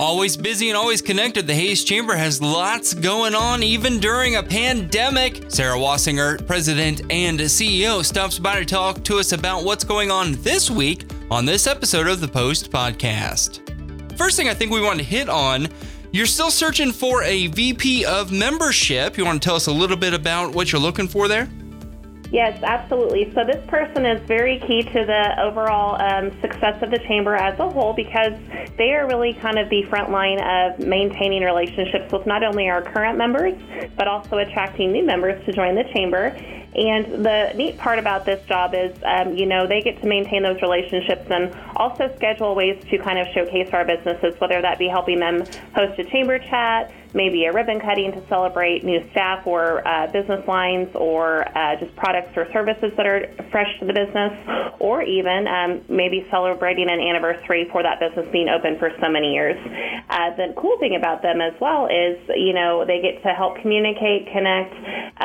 Always busy and always connected, the Hayes Chamber has lots going on even during a pandemic. Sarah Wassinger, President and CEO, stops by to talk to us about what's going on this week on this episode of the Post Podcast. First thing I think we want to hit on, you're still searching for a VP of membership. You want to tell us a little bit about what you're looking for there? Yes, absolutely. So this person is very key to the overall success of the chamber as a whole, because they are really kind of the front line of maintaining relationships with not only our current members, but also attracting new members to join the chamber. And the neat part about this job is, they get to maintain those relationships and also schedule ways to kind of showcase our businesses, whether that be helping them host a chamber chat, maybe a ribbon cutting to celebrate new staff or business lines, or just products or services that are fresh to the business, or even maybe celebrating an anniversary for that business being open for so many years. The cool thing about them as well is, they get to help communicate, connect,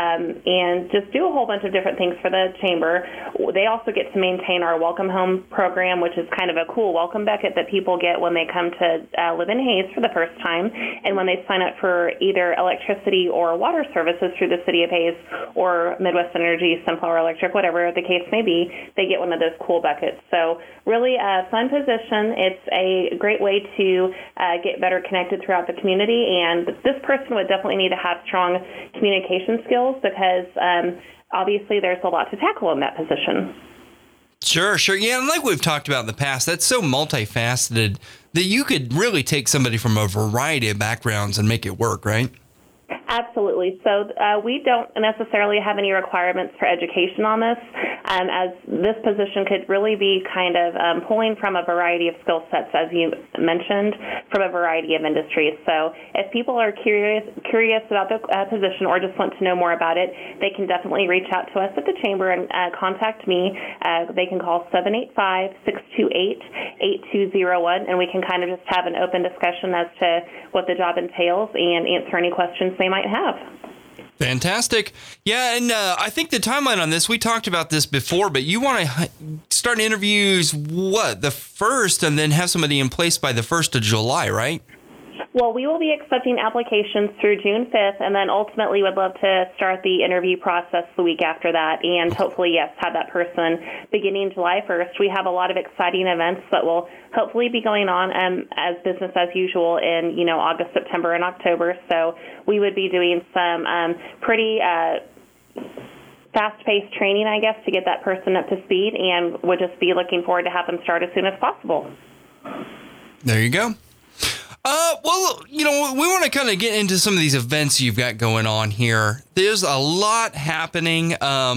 and just do a whole bunch of different things for the chamber. They also get to maintain our Welcome Home program, which is kind of a cool welcome bucket that people get when they come to live in Hayes for the first time, and when they sign up for either electricity or water services through the City of Hayes or Midwest Energy, Sunflower Electric, whatever the case may be, they get one of those cool buckets. So really a fun position. It's a great way to get better connected throughout the community, and this person would definitely need to have strong communication skills, because obviously there's a lot to tackle in that position. Sure. Yeah, and like we've talked about in the past, that's so multifaceted that you could really take somebody from a variety of backgrounds and make it work, right? Absolutely. So we don't necessarily have any requirements for education on this, as this position could really be kind of pulling from a variety of skill sets, as you mentioned, from a variety of industries. So if people are curious about the position or just want to know more about it, they can definitely reach out to us at the chamber and contact me. They can call 785-628-8201, and we can kind of just have an open discussion as to what the job entails and answer any questions they might have. Fantastic. Yeah, and I think the timeline on this, we talked about this before, but you want to start interviews, the 1st, and then have somebody in place by the 1st of July, right? Well, we will be accepting applications through June 5th, and then ultimately would love to start the interview process the week after that, and hopefully, yes, have that person beginning July 1st. We have a lot of exciting events that will hopefully be going on as business as usual in, August, September, and October. So we would be doing some pretty fast-paced training, I guess, to get that person up to speed, and would just be looking forward to have them start as soon as possible. There you go. We want to kind of get into some of these events you've got going on here. There's a lot happening.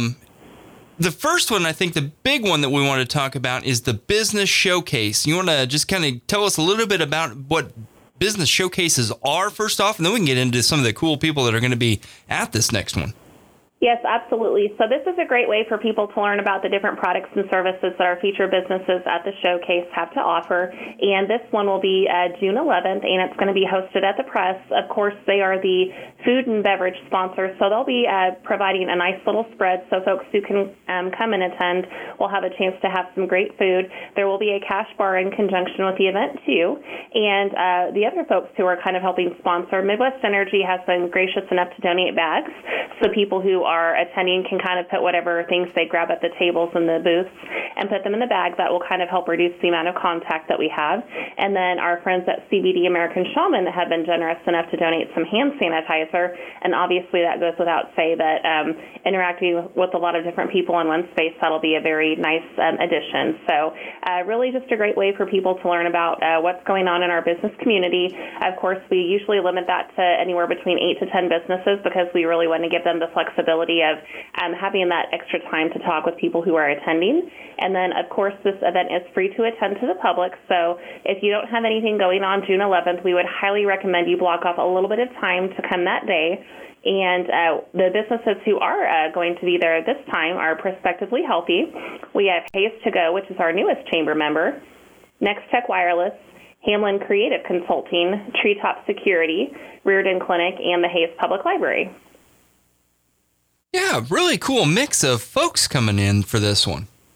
The first one, I think the big one that we want to talk about is the Business Showcase. You want to just kind of tell us a little bit about what business showcases are first off, and then we can get into some of the cool people that are going to be at this next one. Yes, absolutely. So this is a great way for people to learn about the different products and services that our featured businesses at the showcase have to offer. And this one will be June 11th, and it's going to be hosted at the Press. Of course, they are the food and beverage sponsor, so they'll be providing a nice little spread so folks who can come and attend will have a chance to have some great food. There will be a cash bar in conjunction with the event, too. And the other folks who are kind of helping sponsor, Midwest Energy has been gracious enough to donate bags, so people who are attending can kind of put whatever things they grab at the tables and the booths and put them in the bag. That will kind of help reduce the amount of contact that we have. And then our friends at CBD American Shaman have been generous enough to donate some hand sanitizer. And obviously that goes without say that interacting with a lot of different people in one space, that'll be a very nice addition. So really just a great way for people to learn about what's going on in our business community. Of course, we usually limit that to anywhere between 8 to 10 businesses, because we really want to give them the flexibility of having that extra time to talk with people who are attending. And then, of course, this event is free to attend to the public. So if you don't have anything going on June 11th, we would highly recommend you block off a little bit of time to come that day. And the businesses who are going to be there this time are Prospectively Healthy. We have Hayes To Go, which is our newest chamber member, Next Tech Wireless, Hamlin Creative Consulting, Treetop Security, Reardon Clinic, and the Hayes Public Library. Yeah, really cool mix of folks coming in for this one.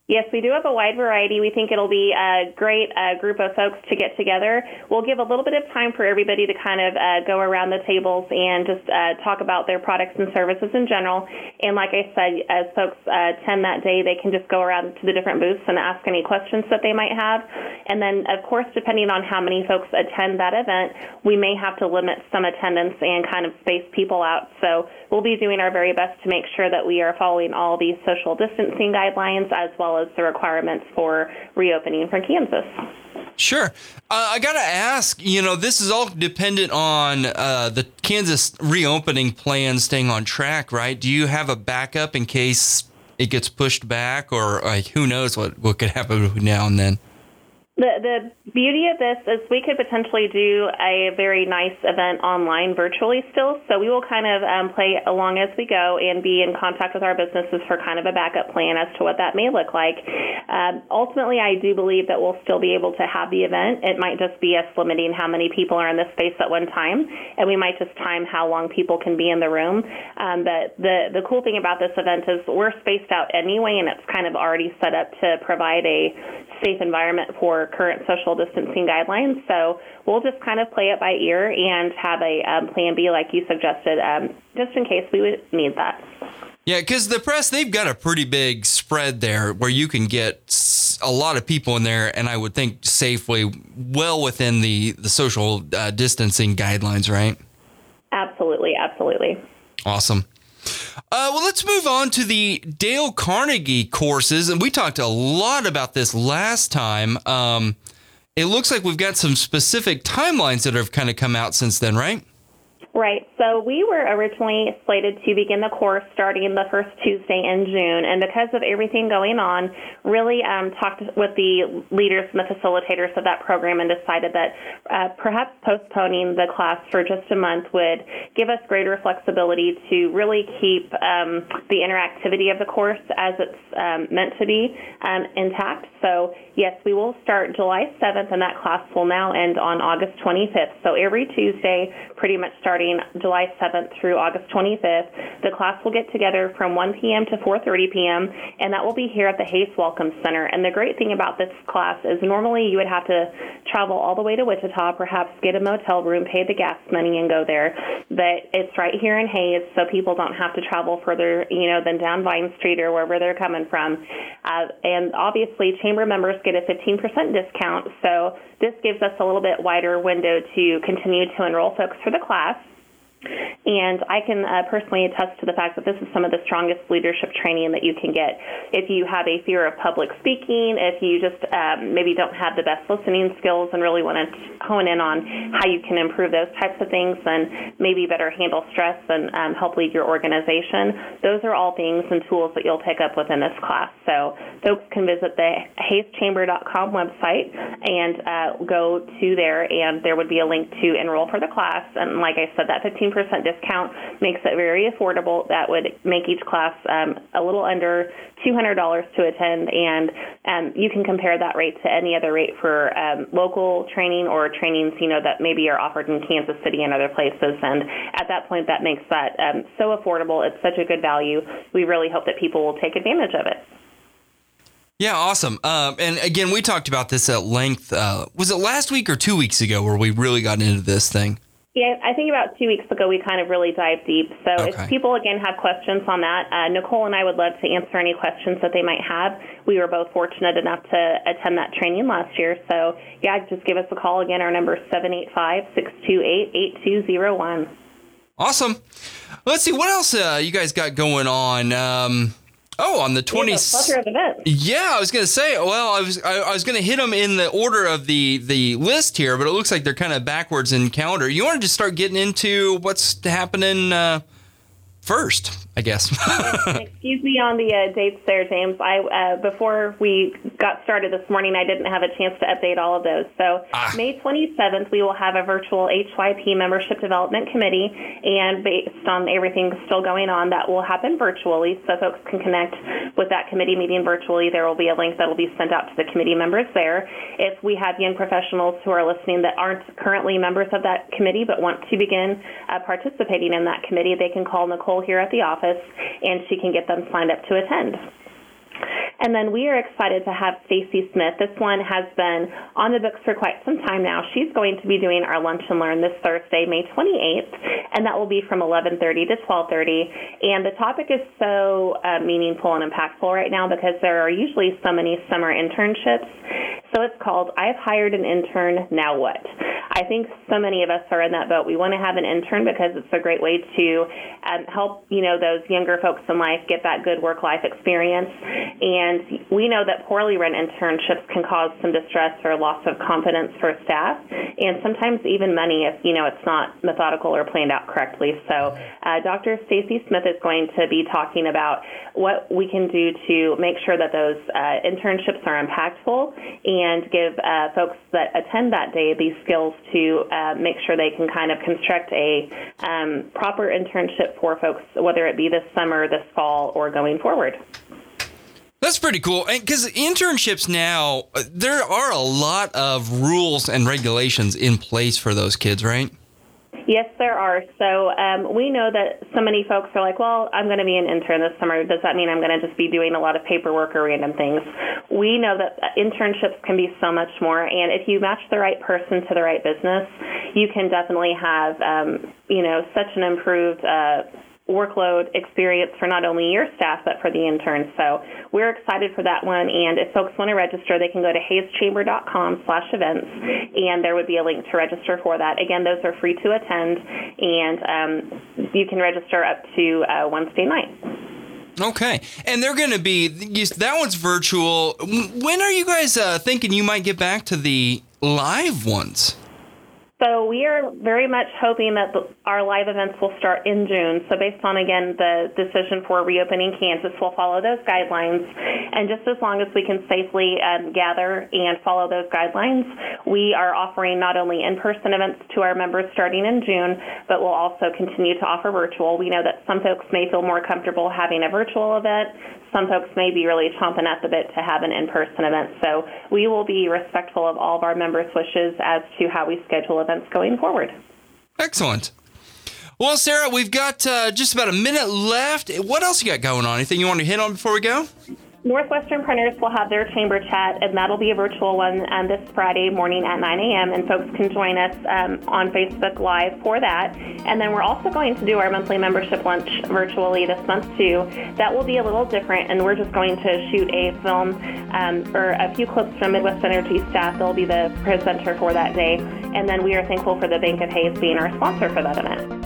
Yes, we do have a wide variety. We think it'll be a great group of folks to get together. We'll give a little bit of time for everybody to kind of go around the tables and just talk about their products and services in general. And like I said, as folks attend that day, they can just go around to the different booths and ask any questions that they might have. And then, of course, depending on how many folks attend that event, we may have to limit some attendance and kind of space people out. So we'll be doing our very best to make sure that we are following all these social distancing guidelines as well as the requirements for reopening for Kansas. Sure. I got to ask, this is all dependent on the Kansas reopening plan staying on track, right? Do you have a backup in case it gets pushed back, or who knows what could happen between now and then? The beauty of this is we could potentially do a very nice event online virtually still. So we will kind of play along as we go and be in contact with our businesses for kind of a backup plan as to what that may look like. Ultimately, I do believe that we'll still be able to have the event. It might just be us limiting how many people are in the space at one time, and we might just time how long people can be in the room. But the cool thing about this event is we're spaced out anyway, and it's kind of already set up to provide a safe environment for current social distancing guidelines. So we'll just kind of play it by ear and have a plan B, like you suggested, just in case we would need that. Yeah, because the press, they've got a pretty big spread there where you can get a lot of people in there, and I would think safely, well within the social distancing guidelines, right? Absolutely, absolutely. Awesome. Well, let's move on to the Dale Carnegie courses. And we talked a lot about this last time. It looks like we've got some specific timelines that have kind of come out since then, right? Right. So we were originally slated to begin the course starting the first Tuesday in June. And because of everything going on, really talked with the leaders and the facilitators of that program and decided that perhaps postponing the class for just a month would give us greater flexibility to really keep the interactivity of the course as it's meant to be intact. So, yes, we will start July 7th, and that class will now end on August 25th. So every Tuesday, pretty much starting July 7th through August 25th, the class will get together from 1 p.m. to 4:30 p.m., and that will be here at the Hayes Welcome Center. And the great thing about this class is normally you would have to travel all the way to Wichita, perhaps get a motel room, pay the gas money, and go there. But it's right here in Hayes, so people don't have to travel further, than down Vine Street or wherever they're coming from. And obviously, chamber members get a 15% discount, so this gives us a little bit wider window to continue to enroll folks for the class. And I can personally attest to the fact that this is some of the strongest leadership training that you can get. If you have a fear of public speaking, if you just maybe don't have the best listening skills and really want to hone in on how you can improve those types of things and maybe better handle stress and help lead your organization, those are all things and tools that you'll pick up within this class. So folks can visit the HayesChamber.com website and go to there, and there would be a link to enroll for the class. And like I said, that 15% discount makes it very affordable. That would make each class a little under $200 to attend, and you can compare that rate to any other rate for local training or trainings, that maybe are offered in Kansas City and other places. And at that point, that makes that so affordable. It's such a good value. We really hope that people will take advantage of it. Yeah, awesome. And again, we talked about this at length. Was it last week or 2 weeks ago where we really got into this thing? Yeah, I think about 2 weeks ago we kind of really dived deep. So Okay. If people, again, have questions on that, Nicole and I would love to answer any questions that they might have. We were both fortunate enough to attend that training last year. So, yeah, just give us a call. Again, our number is 785-628-8201. Awesome. Let's see, what else you guys got going on? On the 20th. Yeah, I was going to say, well, I was going to hit them in the order of the list here, but it looks like they're kind of backwards in calendar. You wanted to start getting into what's happening first, I guess. Excuse me on the dates there, James. Before we got started this morning, I didn't have a chance to update all of those. So May 27th, we will have a virtual HYP Membership Development Committee, and based on everything still going on, that will happen virtually, so folks can connect with that committee meeting virtually. There will be a link that will be sent out to the committee members there. If we have young professionals who are listening that aren't currently members of that committee but want to begin participating in that committee, they can call Nicole here at the office, and she can get them signed up to attend. And then we are excited to have Stacy Smith. This one has been on the books for quite some time now. She's going to be doing our Lunch and Learn this Thursday, May 28th, and that will be from 11:30 to 12:30. And the topic is so meaningful and impactful right now because there are usually so many summer internships. So it's called, I've Hired an Intern, Now What? I think so many of us are in that boat. We want to have an intern because it's a great way to help, those younger folks in life get that good work-life experience. And we know that poorly run internships can cause some distress or loss of confidence for staff, and sometimes even money if, it's not methodical or planned out correctly. So Dr. Stacy Smith is going to be talking about what we can do to make sure that those internships are impactful and give folks that attend that day these skills to make sure they can kind of construct a proper internship for folks, whether it be this summer, this fall, or going forward. That's pretty cool. Because internships now, there are a lot of rules and regulations in place for those kids, right? Yes, there are. So we know that so many folks are like, well, I'm going to be an intern this summer. Does that mean I'm going to just be doing a lot of paperwork or random things? We know that internships can be so much more. And if you match the right person to the right business, you can definitely have, such an improved workload experience for not only your staff, but for the interns. So we're excited for that one. And if folks want to register, they can go to hayeschamber.com/events, and there would be a link to register for that. Again, those are free to attend, and you can register up to Wednesday night. Okay. And they're going to be, that one's virtual. When are you guys thinking you might get back to the live ones? So we are very much hoping that our live events will start in June. So based on, again, the decision for reopening Kansas, we'll follow those guidelines. And just as long as we can safely gather and follow those guidelines, we are offering not only in-person events to our members starting in June, but we'll also continue to offer virtual. We know that some folks may feel more comfortable having a virtual event. Some folks may be really chomping at the bit to have an in-person event. So we will be respectful of all of our members' wishes as to how we schedule events going forward. Excellent. Well, Sarah, we've got just about a minute left. What else you got going on? Anything you want to hit on before we go? Northwestern Printers will have their chamber chat, and that'll be a virtual one this Friday morning at 9 a.m., and folks can join us on Facebook Live for that. And then we're also going to do our monthly membership lunch virtually this month, too. That will be a little different, and we're just going to shoot a film or a few clips from Midwest Energy staff. They'll be the presenter for that day. And then we are thankful for the Bank of Hays being our sponsor for that event.